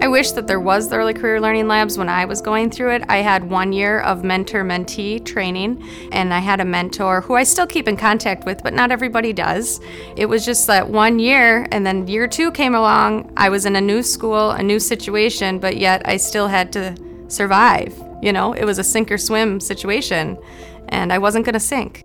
I wish that there was the Early Career Learning Labs when I was going through it. I had 1 year of mentor-mentee training, and I had a mentor who I still keep in contact with, but not everybody does. It was just that 1 year, and then year 2 came along. I was in a new school, a new situation, but yet I still had to survive. You know, it was a sink or swim situation, and I wasn't going to sink.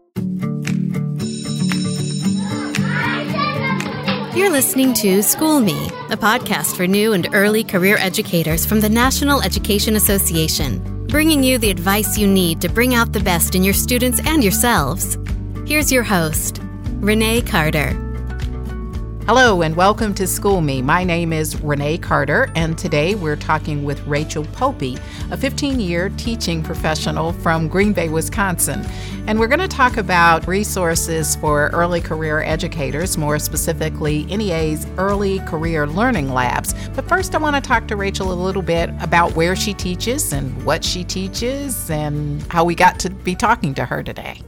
You're listening to School Me, a podcast for new and early career educators from the National Education Association, bringing you the advice you need to bring out the best in your students and yourselves. Here's your host, Renee Carter. Hello and welcome to School Me. My name is Renee Carter, and today we're talking with Rachel Popey, a 15-year teaching professional from Green Bay, Wisconsin. And we're going to talk about resources for early career educators, more specifically NEA's Early Career Learning Labs. But first I want to talk to Rachel a little bit about where she teaches and what she teaches and how we got to be talking to her today.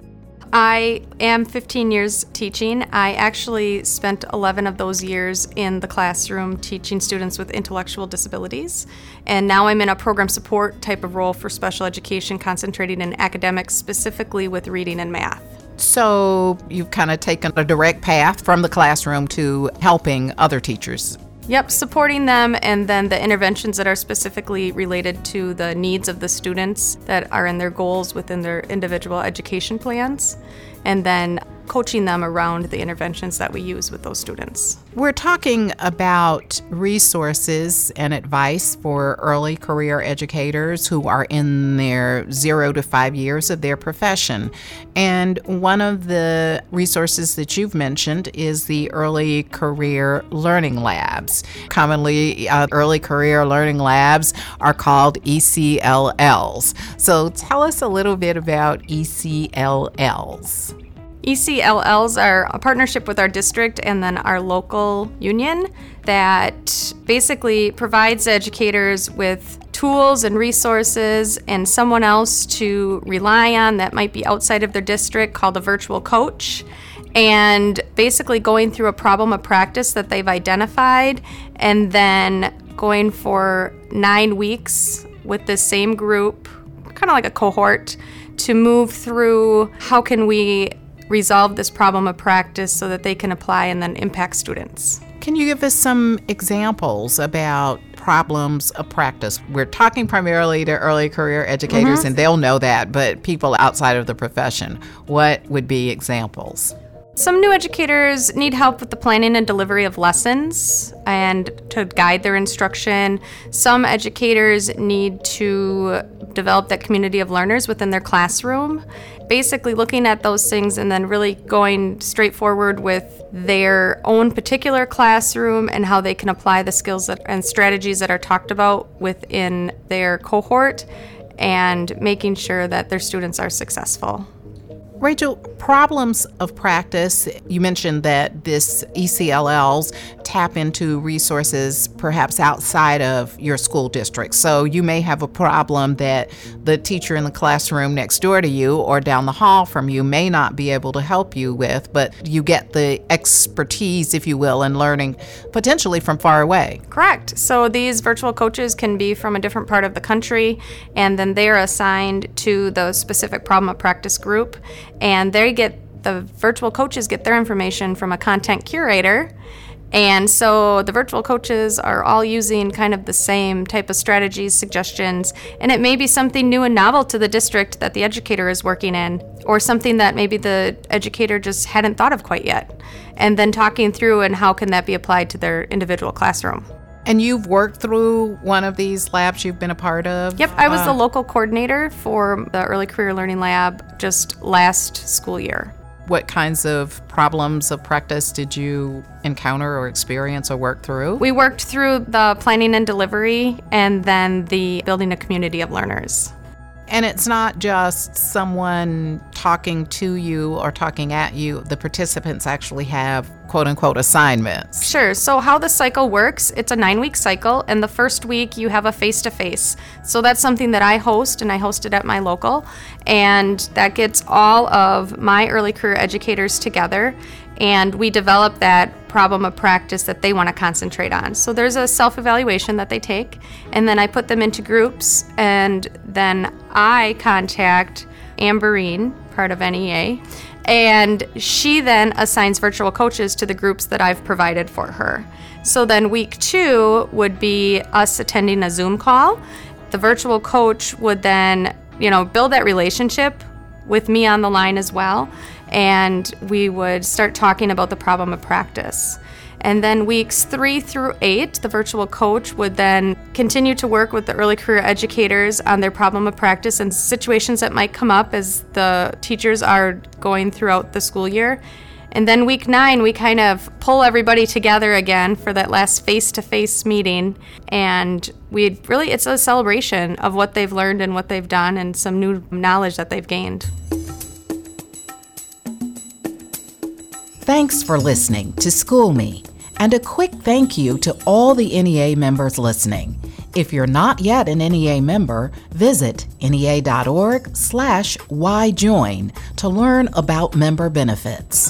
I am 15 years teaching. I actually spent 11 of those years in the classroom teaching students with intellectual disabilities. And now I'm in a program support type of role for special education, concentrating in academics, specifically with reading and math. So you've kind of taken a direct path from the classroom to helping other teachers. Yep, supporting them, and then the interventions that are specifically related to the needs of the students that are in their goals within their individual education plans, and then coaching them around the interventions that we use with those students. We're talking about resources and advice for early career educators who are in their 0 to 5 years of their profession. And one of the resources that you've mentioned is the Early Career Learning Labs. Commonly, Early Career Learning Labs are called ECLLs. So tell us a little bit about ECLLs. ECLLs are a partnership with our district and then our local union that basically provides educators with tools and resources and someone else to rely on that might be outside of their district called a virtual coach, and basically going through a problem of practice that they've identified and then going for 9 weeks with the same group, kind of like a cohort, to move through how can we resolve this problem of practice so that they can apply and then impact students. Can you give us some examples about problems of practice? We're talking primarily to early career educators, and they'll know that, but people outside of the profession, what would be examples? Some new educators need help with the planning and delivery of lessons and to guide their instruction. Some educators need to develop that community of learners within their classroom. Basically looking at those things and then really going straight forward with their own particular classroom and how they can apply the skills and strategies that are talked about within their cohort and making sure that their students are successful. Rachel, problems of practice, you mentioned that this ECLLs tap into resources perhaps outside of your school district. So you may have a problem that the teacher in the classroom next door to you or down the hall from you may not be able to help you with, but you get the expertise, if you will, in learning potentially from far away. Correct. So these virtual coaches can be from a different part of the country, and then they're assigned to the specific problem of practice group. And the virtual coaches get their information from a content curator. And so the virtual coaches are all using kind of the same type of strategies, suggestions, and it may be something new and novel to the district that the educator is working in, or something that maybe the educator just hadn't thought of quite yet. And then talking through and how can that be applied to their individual classroom. And you've worked through one of these labs you've been a part of? Yep, I was the local coordinator for the Early Career Learning Lab just last school year. What kinds of problems of practice did you encounter or experience or work through? We worked through the planning and delivery and then the building a community of learners. And it's not just someone talking to you or talking at you. The participants actually have quote-unquote assignments. Sure. So how the cycle works, it's a 9-week cycle, and the first week you have a face-to-face. So that's something that I host, and I host it at my local, and that gets all of my early career educators together, and we develop that problem of practice that they want to concentrate on. So there's a self-evaluation that they take, and then I put them into groups, and then I contact Amberine, part of NEA, and she then assigns virtual coaches to the groups that I've provided for her. So then week 2 would be us attending a Zoom call. The virtual coach would then, build that relationship with me on the line as well, and we would start talking about the problem of practice. And then weeks 3 through 8, the virtual coach would then continue to work with the early career educators on their problem of practice and situations that might come up as the teachers are going throughout the school year. And then week 9, we kind of pull everybody together again for that last face-to-face meeting. And it's a celebration of what they've learned and what they've done and some new knowledge that they've gained. Thanks for listening to School Me, and a quick thank you to all the NEA members listening. If you're not yet an NEA member, visit nea.org/whyjoin to learn about member benefits.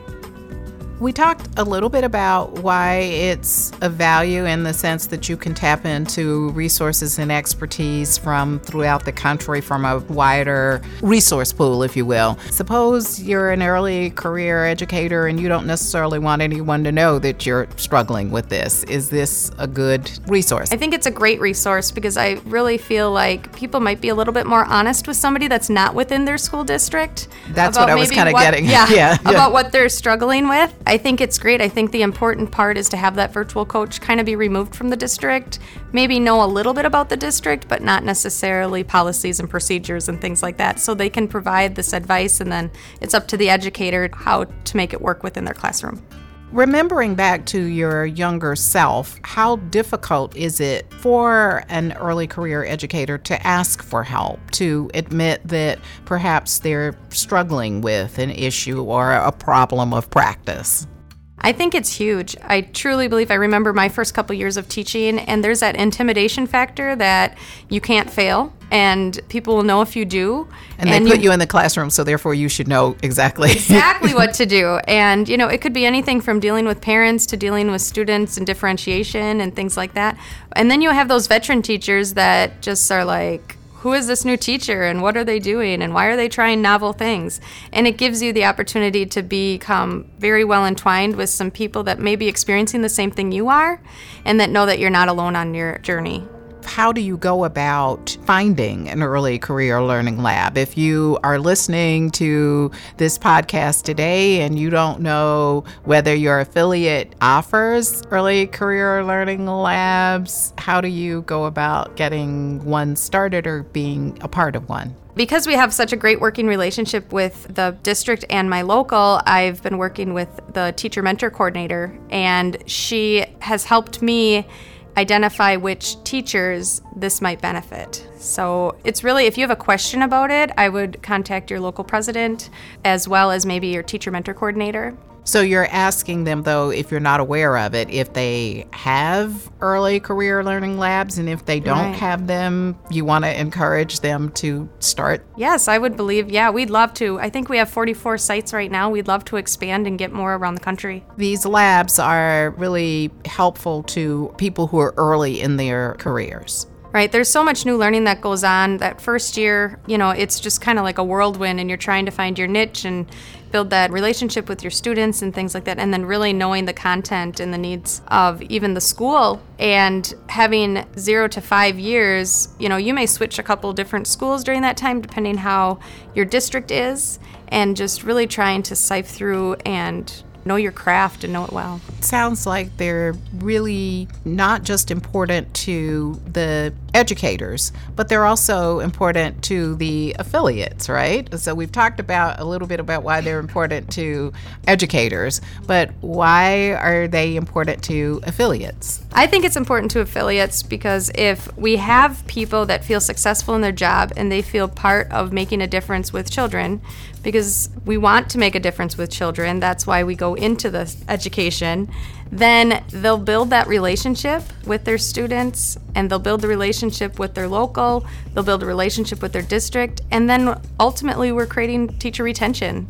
We talked a little bit about why it's of value in the sense that you can tap into resources and expertise from throughout the country from a wider resource pool, if you will. Suppose you're an early career educator and you don't necessarily want anyone to know that you're struggling with this. Is this a good resource? I think it's a great resource because I really feel like people might be a little bit more honest with somebody that's not within their school district. That's what I was kind of getting at. Yeah, about what they're struggling with. I think it's great. I think the important part is to have that virtual coach kind of be removed from the district, maybe know a little bit about the district, but not necessarily policies and procedures and things like that. So they can provide this advice, and then it's up to the educator how to make it work within their classroom. Remembering back to your younger self, how difficult is it for an early career educator to ask for help, to admit that perhaps they're struggling with an issue or a problem of practice? I think it's huge. I truly believe, I remember my first couple years of teaching, and there's that intimidation factor that you can't fail, and people will know if you do. And they put you in the classroom, so therefore you should know exactly what to do. And, it could be anything from dealing with parents to dealing with students and differentiation and things like that. And then you have those veteran teachers that just are like, who is this new teacher and what are they doing and why are they trying novel things? And it gives you the opportunity to become very well entwined with some people that may be experiencing the same thing you are and that know that you're not alone on your journey. How do you go about finding an early career learning lab? If you are listening to this podcast today and you don't know whether your affiliate offers early career learning labs, how do you go about getting one started or being a part of one? Because we have such a great working relationship with the district and my local, I've been working with the teacher mentor coordinator, and she has helped me identify which teachers this might benefit. So it's really, if you have a question about it, I would contact your local president as well as maybe your teacher mentor coordinator. So you're asking them, though, if you're not aware of it, if they have early career learning labs, and if they don't have them, you want to encourage them to start? Yes, I would believe, we'd love to. I think we have 44 sites right now. We'd love to expand and get more around the country. These labs are really helpful to people who are early in their careers. Right. There's so much new learning that goes on. That first year, it's just kind of like a whirlwind, and you're trying to find your niche and build that relationship with your students and things like that. And then really knowing the content and the needs of even the school, and having 0 to 5 years, you may switch a couple different schools during that time, depending how your district is, and just really trying to sift through and know your craft and know it well. Sounds like they're really not just important to the educators, but they're also important to the affiliates, right? So we've talked about a little bit about why they're important to educators, but why are they important to affiliates? I think it's important to affiliates because if we have people that feel successful in their job and they feel part of making a difference with children, because we want to make a difference with children, that's why we go into the education, then they'll build that relationship with their students, and they'll build the relationship with their local, they'll build a relationship with their district, and then ultimately we're creating teacher retention.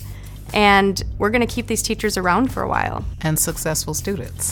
And we're going to keep these teachers around for a while. And successful students.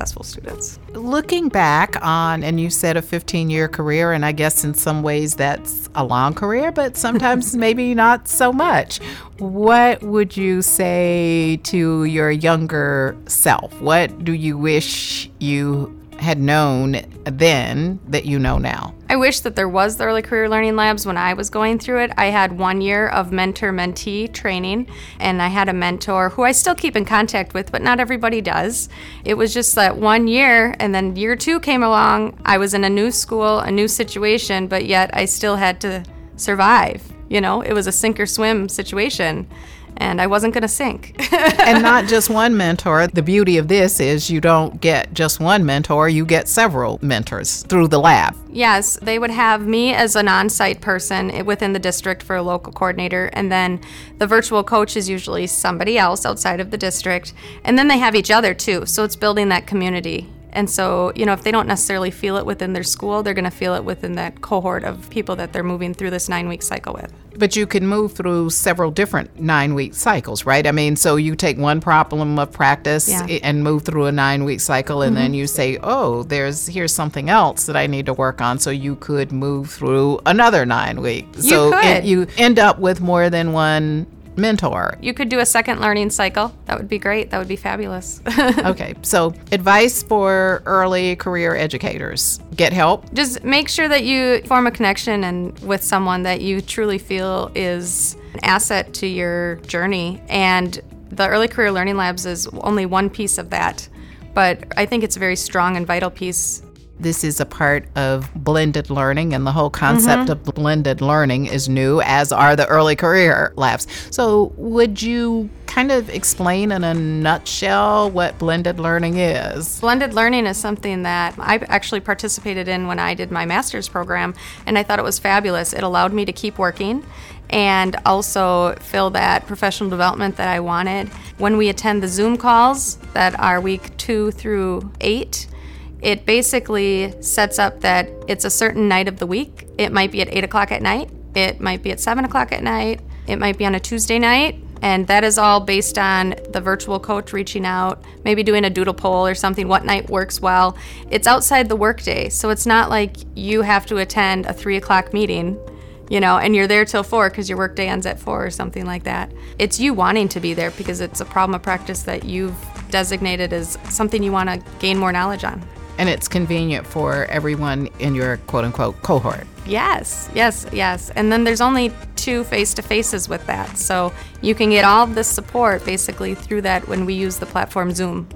Looking back on, and you said a 15-year career, and I guess in some ways that's a long career, but sometimes maybe not so much. What would you say to your younger self? What do you wish you had known then that you know now? I wish that there was the Early Career Learning Labs when I was going through it. I had 1 year of mentor-mentee training, and I had a mentor who I still keep in contact with, but not everybody does. It was just that 1 year, and then year 2 came along. I was in a new school, a new situation, but yet I still had to survive. It was a sink or swim situation. And I wasn't going to sink. And not just one mentor. The beauty of this is you don't get just one mentor, you get several mentors through the lab. Yes, they would have me as an on-site person within the district for a local coordinator, and then the virtual coach is usually somebody else outside of the district. And then they have each other too, so it's building that community. And so, if they don't necessarily feel it within their school, they're going to feel it within that cohort of people that they're moving through this 9-week cycle with. But you can move through several different 9-week cycles, right? I mean, so you take one problem of practice and move through a 9-week cycle, and then you say, oh, here's something else that I need to work on. So you could move through another 9 weeks. You end up with more than one mentor. You could do a second learning cycle. That would be great. That would be fabulous. Okay, so advice for early career educators. Get help. Just make sure that you form a connection and with someone that you truly feel is an asset to your journey. And the Early Career Learning Labs is only one piece of that, but I think it's a very strong and vital piece. This is a part of blended learning, and the whole concept of blended learning is new, as are the early career labs. So would you kind of explain in a nutshell what blended learning is? Blended learning is something that I actually participated in when I did my master's program, and I thought it was fabulous. It allowed me to keep working and also fill that professional development that I wanted. When we attend the Zoom calls that are week 2 through 8, it basically sets up that it's a certain night of the week. It might be at 8 o'clock at night. It might be at 7 o'clock at night. It might be on a Tuesday night. And that is all based on the virtual coach reaching out, maybe doing a doodle poll or something, what night works well. It's outside the workday, so it's not like you have to attend a 3 o'clock meeting, and you're there till 4 because your workday ends at 4 or something like that. It's you wanting to be there because it's a problem of practice that you've designated as something you want to gain more knowledge on. And it's convenient for everyone in your quote-unquote cohort. Yes. And then there's only 2 face-to-faces with that. So you can get all of this support basically through that when we use the platform Zoom.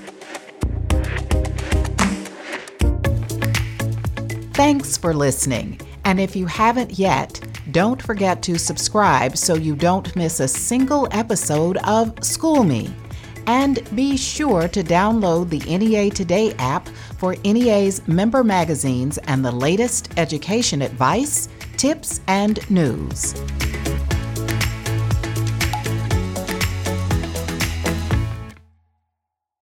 Thanks for listening. And if you haven't yet, don't forget to subscribe so you don't miss a single episode of School Me. And be sure to download the NEA Today app for NEA's member magazines and the latest education advice, tips, and news.